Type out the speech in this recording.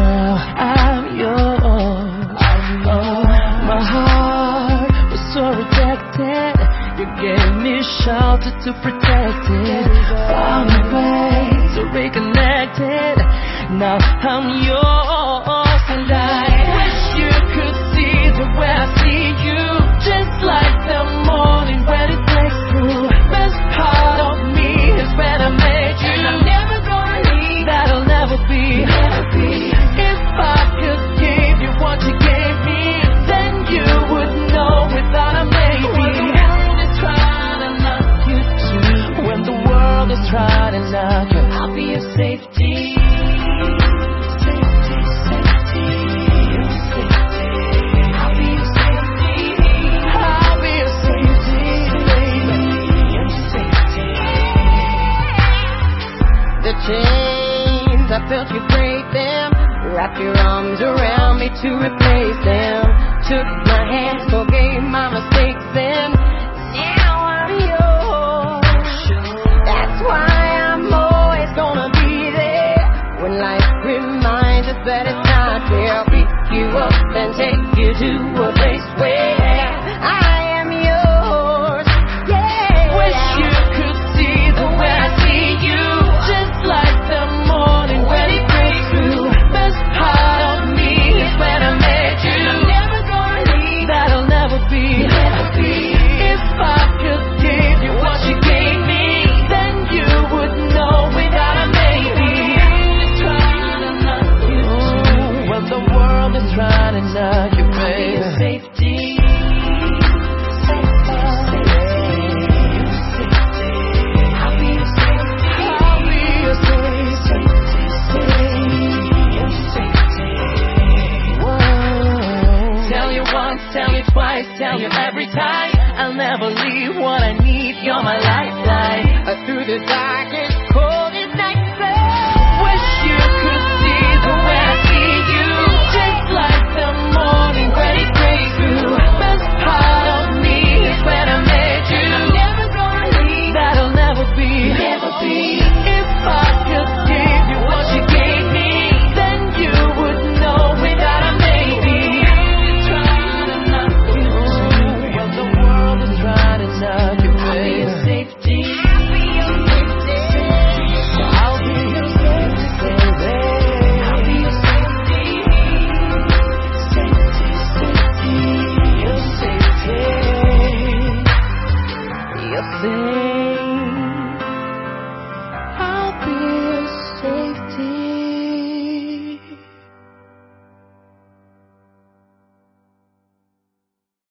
now I'm yours. My heart was so rejected. You gave me shelter to protect it. Found a way to reconnect it. Now I'm yours, and I wish you could see the way I see you. Just like the morning when it breaks through. Best part of me is when I made you, and I'm never gonna leave. That'll never be. If I could give you what you gave me, then you would know without a maybe. When the world is trying to knock you, I'll be your safety. Chains, I felt you break them. Wrapped your arms around me to replace them. Took my hand, forgave my mistakes, and now I'm yours. That's why I'm always gonna be there. When life reminds us that it's not fair, I'll pick you up and take you to a place where I am yours. Yeah. Wish you could see the way I see you. Like the morning when it breaks through. Best part of me is when I met you. And I'm never gonna leave. That'll never be. If I could give you what you gave me, then you would know without a maybe. When the world is trying to knock you, baby. Safety. Tell you twice, tell you every time. I'll never leave what I need. You're my lifeline. Through the darkest cold.